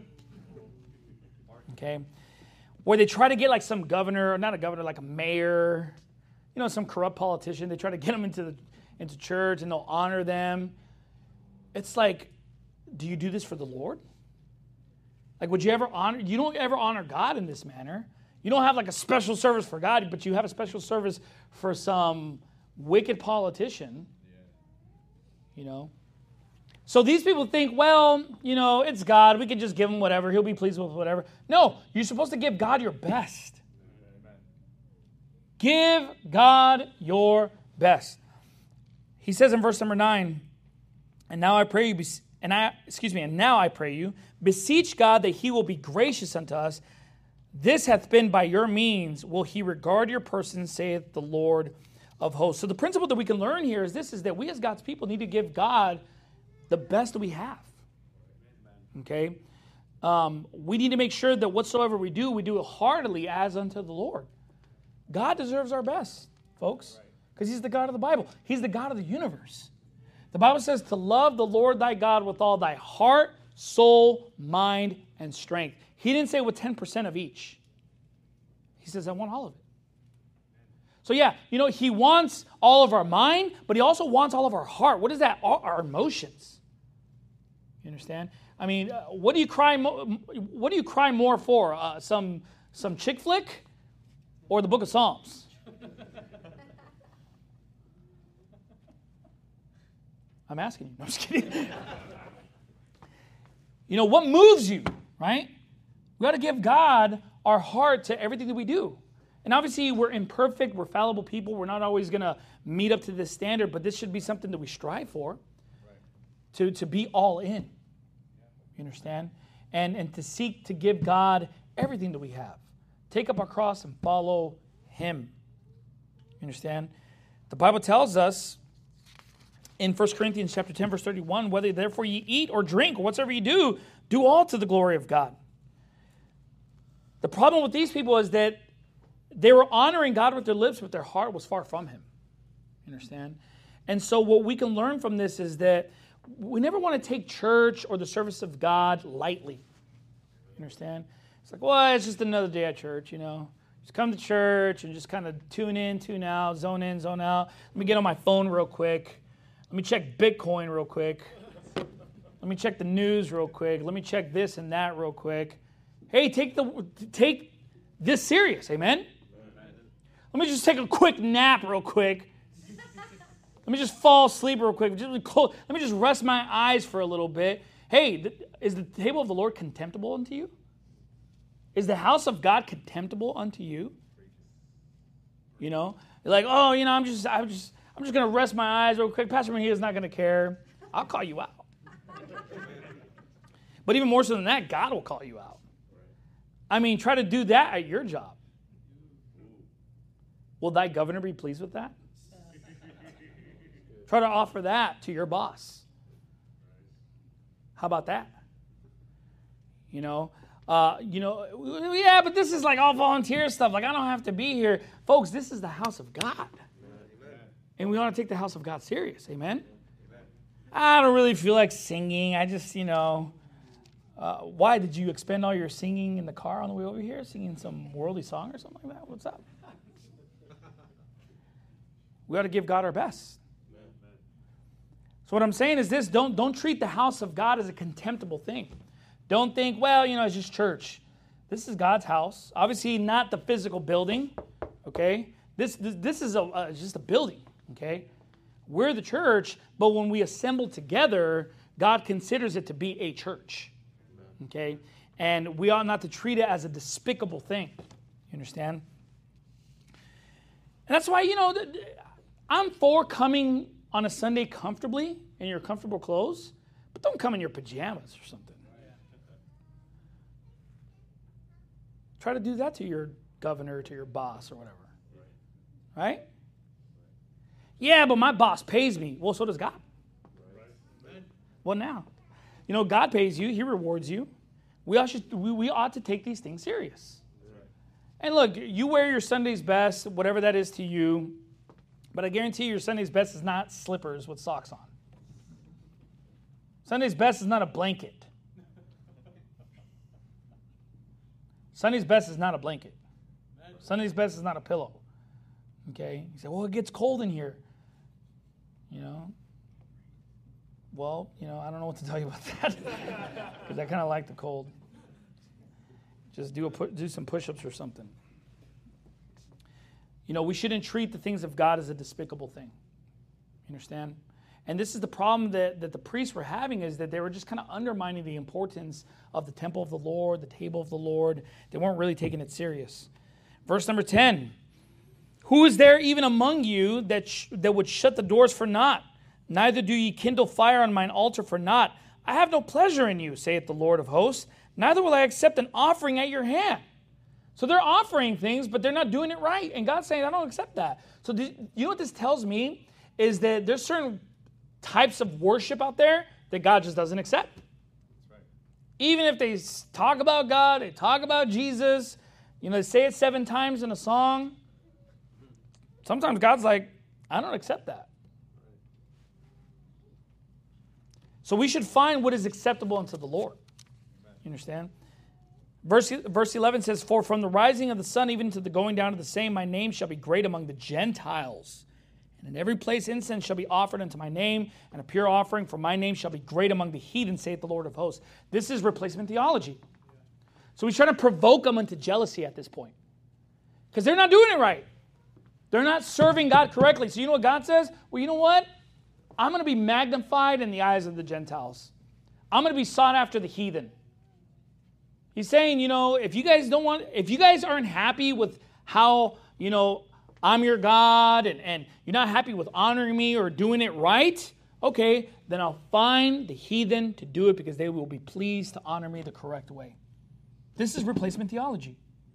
Okay? Where they try to get like some governor, or not a governor, like a mayor, you know, some corrupt politician. They try to get them into the, into church, and they'll honor them. It's like, do you do this for the Lord? Like, would you ever honor... You don't ever honor God in this manner. You don't have like a special service for God, but you have a special service for some wicked politician. You know? So these people think, well, you know, it's God. We can just give him whatever. He'll be pleased with whatever. No, you're supposed to give God your best. Amen. Give God your best. He says in verse number nine, and now I pray you, and I, excuse me, and now I pray you, beseech God that he will be gracious unto us. This hath been by your means, will he regard your person, saith the Lord of hosts. So the principle that we can learn here is this, is that we as God's people need to give God the best that we have. Okay? Um, we need to make sure that whatsoever we do, we do it heartily as unto the Lord. God deserves our best, folks, because he's the God of the Bible. He's the God of the universe. The Bible says to love the Lord thy God with all thy heart, soul, mind, and strength. He didn't say with ten percent of each. He says, I want all of it. So yeah, you know, he wants all of our mind, but he also wants all of our heart. What is that? All our emotions. You understand? I mean, uh, what do you cry? Mo- what do you cry more for? Uh, some some chick flick, or the Book of Psalms? I'm asking you. No, I'm just kidding. You know, what moves you, right? We got to give God our heart to everything that we do. And obviously, we're imperfect, we're fallible people, we're not always going to meet up to this standard, but this should be something that we strive for, right. to, to be all in. You understand? And, and to seek to give God everything that we have. Take up our cross and follow him. You understand? The Bible tells us in First Corinthians chapter ten, verse thirty-one, whether therefore ye eat or drink, or whatsoever you do, do all to the glory of God. The problem with these people is that they were honoring God with their lips, but their heart was far from him. You understand? And so what we can learn from this is that we never want to take church or the service of God lightly. You understand? It's like, well, it's just another day at church, you know. Just come to church and just kind of tune in, tune out, zone in, zone out. Let me get on my phone real quick. Let me check Bitcoin real quick. Let me check the news real quick. Let me check this and that real quick. Hey, take the take this serious, amen? Let me just take a quick nap real quick. Let me just fall asleep real quick. Just, let me just rest my eyes for a little bit. Hey, is the table of the Lord contemptible unto you? Is the house of God contemptible unto you? You know, you're like, oh, you know, I'm just, I'm just, I'm just gonna rest my eyes real quick. Pastor Mejia is not gonna care. I'll call you out. But even more so than that, God will call you out. I mean, try to do that at your job. Will thy governor be pleased with that? Try to offer that to your boss. How about that? You know, uh, you know, yeah, but this is like all volunteer stuff. Like, I don't have to be here. Folks, this is the house of God. Amen. And we want to take the house of God serious. Amen? Amen. I don't really feel like singing. I just, you know, uh, why did you expend all your singing in the car on the way over here? Singing some worldly song or something like that? What's up? We ought to give God our best. Amen. So what I'm saying is this, don't, don't treat the house of God as a contemptible thing. Don't think, well, you know, it's just church. This is God's house. Obviously not the physical building, okay? This this, this is a, uh, just a building, okay? We're the church, but when we assemble together, God considers it to be a church. Okay? And we ought not to treat it as a despicable thing. You understand? And that's why, you know, I'm for coming on a Sunday comfortably in your comfortable clothes, but don't come in your pajamas or something. Try to do that to your governor, to your boss, or whatever. Right? Yeah, but my boss pays me. Well, so does God. What now? You know, God pays you. He rewards you. We ought, to, we, we ought to take these things serious. And look, you wear your Sunday's best, whatever that is to you, but I guarantee you your Sunday's best is not slippers with socks on. Sunday's best is not a blanket. Sunday's best is not a blanket. Sunday's best is not a pillow. Okay? You say, well, it gets cold in here. You know? Well, you know, I don't know what to tell you about that. Because I kind of like the cold. Just do a pu- do some push-ups or something. You know, we shouldn't treat the things of God as a despicable thing. You understand? And this is the problem that, that the priests were having, is that they were just kind of undermining the importance of the temple of the Lord, the table of the Lord. They weren't really taking it serious. Verse number ten. Who is there even among you that sh- that would shut the doors for naught? Neither do ye kindle fire on mine altar for naught. I have no pleasure in you, saith the Lord of hosts. Neither will I accept an offering at your hand. So they're offering things, but they're not doing it right. And God's saying, I don't accept that. So do, you know what this tells me? Is that there's certain types of worship out there that God just doesn't accept. That's right. Even if they talk about God, they talk about Jesus, you know, they say it seven times in a song. Sometimes God's like, I don't accept that. So we should find what is acceptable unto the Lord. You understand? Verse, verse eleven says, for from the rising of the sun even to the going down of the same, my name shall be great among the Gentiles. And in every place incense shall be offered unto my name, and a pure offering for my name shall be great among the heathen, saith the Lord of hosts. This is replacement theology. So he's trying to provoke them into jealousy at this point. Because they're not doing it right. They're not serving God correctly. So you know what God says? Well, you know what? I'm going to be magnified in the eyes of the Gentiles. I'm going to be sought after the heathen. He's saying, you know, if you guys don't want, if you guys aren't happy with how, you know, I'm your God, and, and you're not happy with honoring me or doing it right, okay, then I'll find the heathen to do it because they will be pleased to honor me the correct way. This is replacement theology.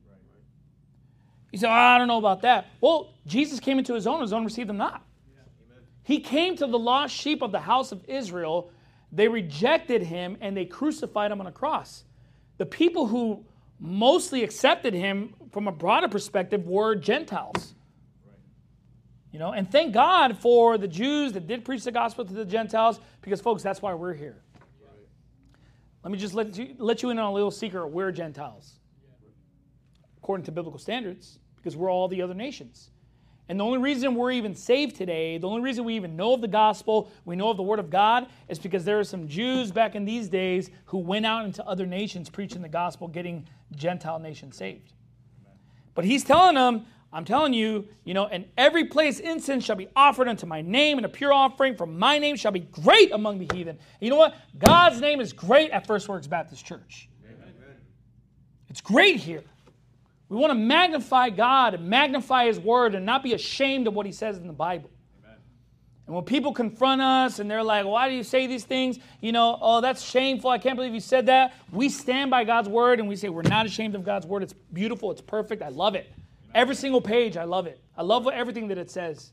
You say, oh, I don't know about that. Well, Jesus came into his own, his own received him not. Yeah, he came to the lost sheep of the house of Israel. They rejected him and they crucified him on a cross. The people who mostly accepted him from a broader perspective were Gentiles. Right. You know, and thank God for the Jews that did preach the gospel to the Gentiles, because folks, that's why we're here. Right. Let me just let you, let you in on a little secret. We're Gentiles. Yeah. According to biblical standards. Because we're all the other nations. And the only reason we're even saved today, the only reason we even know of the gospel, we know of the word of God, is because there are some Jews back in these days who went out into other nations preaching the gospel, getting Gentile nations saved. Amen. But he's telling them, I'm telling you, you know, and every place incense shall be offered unto my name, and a pure offering for my name shall be great among the heathen. And you know what? God's name is great at First Works Baptist Church. Amen. It's great here. We want to magnify God and magnify his word and not be ashamed of what he says in the Bible. Amen. And when people confront us and they're like, why do you say these things? You know, oh, that's shameful. I can't believe you said that. We stand by God's word and we say we're not ashamed of God's word. It's beautiful. It's perfect. I love it. Amen. Every single page, I love it. I love what, everything that it says.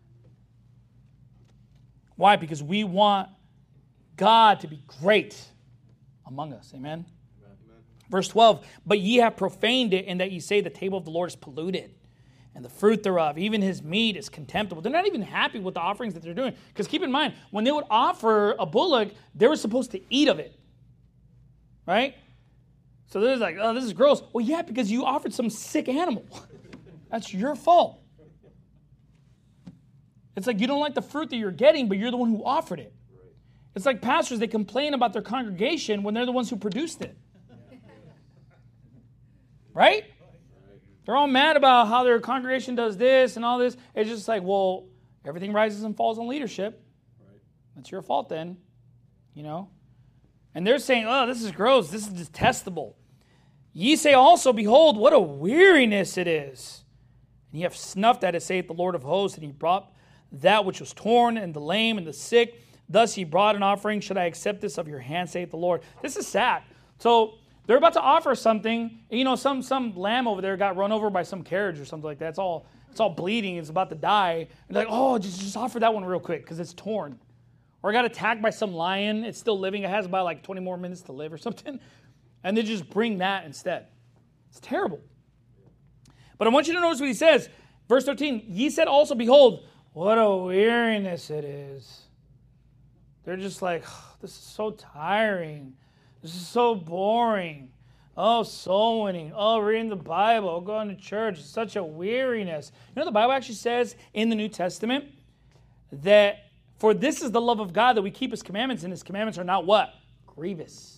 Why? Because we want God to be great among us. Amen. Verse twelve, but ye have profaned it in that ye say the table of the Lord is polluted, and the fruit thereof, even his meat, is contemptible. They're not even happy with the offerings that they're doing. Because keep in mind, when they would offer a bullock, they were supposed to eat of it. Right? So they're like, oh, this is gross. Well, yeah, because you offered some sick animal. That's your fault. It's like you don't like the fruit that you're getting, but you're the one who offered it. It's like pastors, they complain about their congregation when they're the ones who produced it. Right? They're all mad about how their congregation does this and all this. It's just like, well, Everything rises and falls on leadership. Right. That's your fault then, you know. And they're saying, oh, this is gross. This is detestable. Ye say also, behold, what a weariness it is. And ye have snuffed at it, saith the Lord of hosts, and he brought that which was torn, and the lame, and the sick. Thus he brought an offering. Should I accept this of your hand, saith the Lord? This is sad. So they're about to offer something. And, you know, some some lamb over there got run over by some carriage or something like that. It's all it's all bleeding. It's about to die. And they're like, oh, just, just offer that one real quick because it's torn. Or got attacked by some lion. It's still living. It has about like twenty more minutes to live or something. And they just bring that instead. It's terrible. But I want you to notice what he says. Verse thirteen, ye said also, behold, what a weariness it is. They're just like, oh, this is so tiring. This is so boring. Oh, soul winning. Oh, reading the Bible. Oh, going to church. It's such a weariness. You know, the Bible actually says in the New Testament that for this is the love of God, that we keep his commandments, and his commandments are not what? Grievous.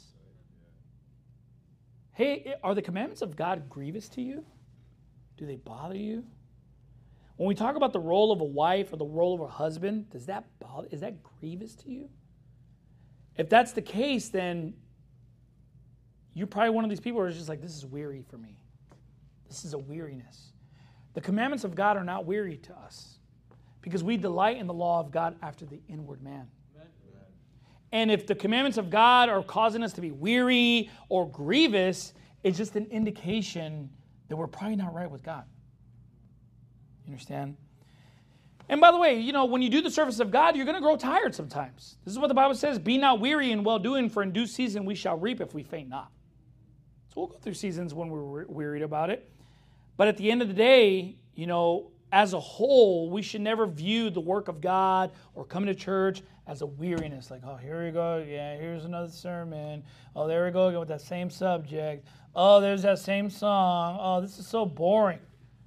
Hey, are the commandments of God grievous to you? Do they bother you? When we talk about the role of a wife or the role of a husband, does that bother, is that grievous to you? If that's the case, then you're probably one of these people who are just like, this is weary for me. This is a weariness. The commandments of God are not weary to us, because we delight in the law of God after the inward man. Amen. And if the commandments of God are causing us to be weary or grievous, it's just an indication that we're probably not right with God. You understand? And by the way, you know, when you do the service of God, you're going to grow tired sometimes. This is what the Bible says, be not weary in well-doing, for in due season we shall reap if we faint not. So we'll go through seasons when we're wearied about it. But at the end of the day, you know, as a whole, we should never view the work of God or coming to church as a weariness. Like, oh, here we go. Yeah, here's another sermon. Oh, there we go again with that same subject. Oh, there's that same song. Oh, this is so boring.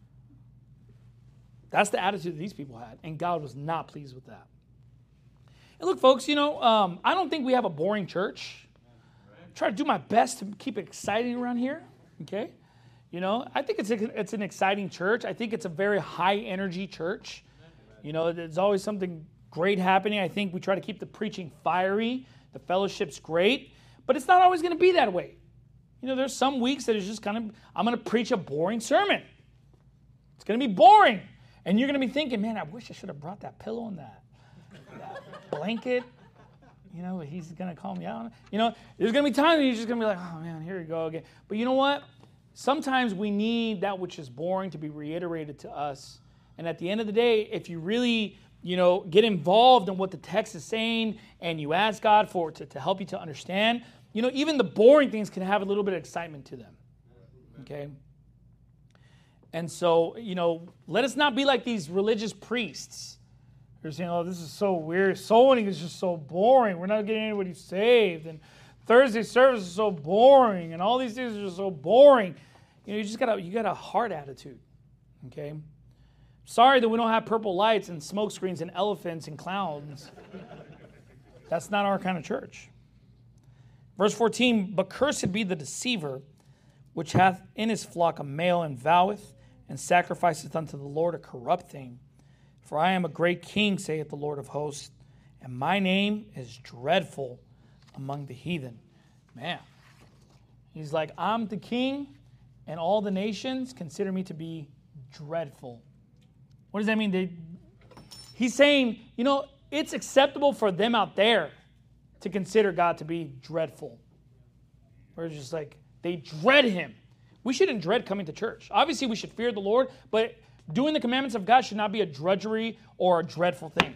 That's the attitude that these people had, and God was not pleased with that. And look, folks, you know, um, I don't think we have a boring church. I try to do my best to keep it exciting around here, okay? You know, I think it's a, it's an exciting church. I think it's a very high-energy church. You know, there's always something great happening. I think we try to keep the preaching fiery. The fellowship's great. But it's not always going to be that way. You know, there's some weeks that it's just kind of, I'm going to preach a boring sermon. It's going to be boring. And you're going to be thinking, man, I wish I should have brought that pillow and that, that blanket. You know, he's going to call me out. You know, there's going to be times when you're just going to be like, oh, man, here we go again. But you know what? Sometimes we need that which is boring to be reiterated to us. And at the end of the day, if you really, you know, get involved in what the text is saying and you ask God for to, to help you to understand, you know, even the boring things can have a little bit of excitement to them. Okay? And so, you know, let us not be like these religious priests. They're saying, oh, this is so weird. Soul winning is just so boring. We're not getting anybody saved. And Thursday service is so boring. And all these things are just so boring. You know, you just got a, you got a hard attitude. Okay? Sorry that we don't have purple lights and smoke screens and elephants and clowns. That's not our kind of church. Verse fourteen, but cursed be the deceiver, which hath in his flock a male, and voweth, and sacrificeth unto the Lord a corrupt thing. For I am a great king, saith the Lord of hosts, and my name is dreadful among the heathen. Man, he's like, I'm the king, and all the nations consider me to be dreadful. What does that mean? They, he's saying, you know, it's acceptable for them out there to consider God to be dreadful. Or it's just like, they dread him. We shouldn't dread coming to church. Obviously, we should fear the Lord, but doing the commandments of God should not be a drudgery or a dreadful thing.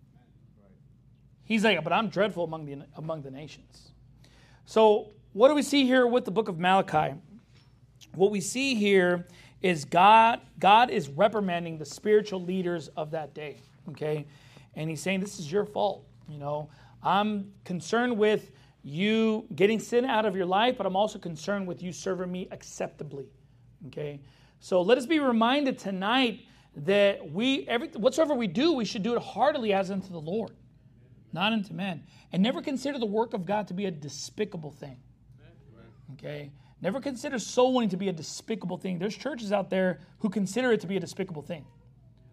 He's like, but I'm dreadful among the among the nations. So what do we see here with the book of Malachi? What we see here is God, God is reprimanding the spiritual leaders of that day. Okay? And he's saying, this is your fault. You know, I'm concerned with you getting sin out of your life, but I'm also concerned with you serving me acceptably. Okay? So let us be reminded tonight that we, every, whatsoever we do, we should do it heartily as unto the Lord, not unto men. And never consider the work of God to be a despicable thing. Okay? Never consider soul winning to be a despicable thing. There's churches out there who consider it to be a despicable thing.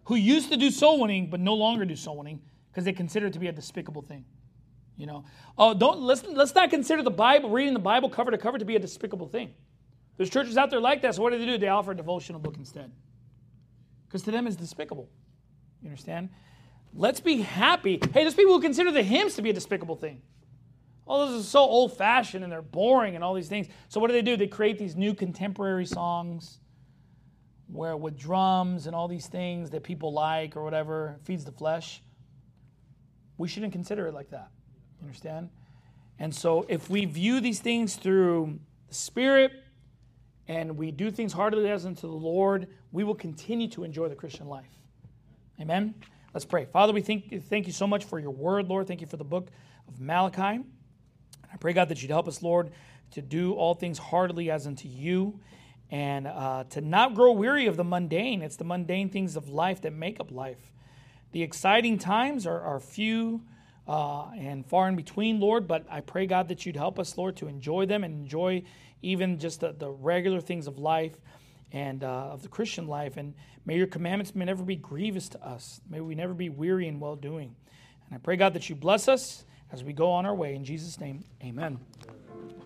who used to do soul winning but no longer do soul winning because they consider it to be a despicable thing. You know, oh, don't let's let's not consider the Bible, reading the Bible cover to cover, to be a despicable thing. There's churches out there like that. So what do they do? They offer a devotional book instead, because to them it's despicable. You understand? Let's be happy. Hey, there's people who consider the hymns to be a despicable thing. Oh, those are so old-fashioned and they're boring and all these things. So what do they do? They create these new contemporary songs where with drums and all these things that people like or whatever, feeds the flesh. We shouldn't consider it like that. You understand? And so if we view these things through the Spirit and we do things heartily as unto the Lord, we will continue to enjoy the Christian life. Amen? Let's pray. Father, we thank, thank you so much for your word, Lord. Thank you for the book of Malachi. I pray, God, that you'd help us, Lord, to do all things heartily as unto you and uh, to not grow weary of the mundane. It's the mundane things of life that make up life. The exciting times are, are few uh, and far in between, Lord, but I pray, God, that you'd help us, Lord, to enjoy them and enjoy even just the, the regular things of life and uh, of the Christian life. And may your commandments may never be grievous to us. May we never be weary in well-doing. And I pray, God, that you bless us as we go on our way. In Jesus' name, amen.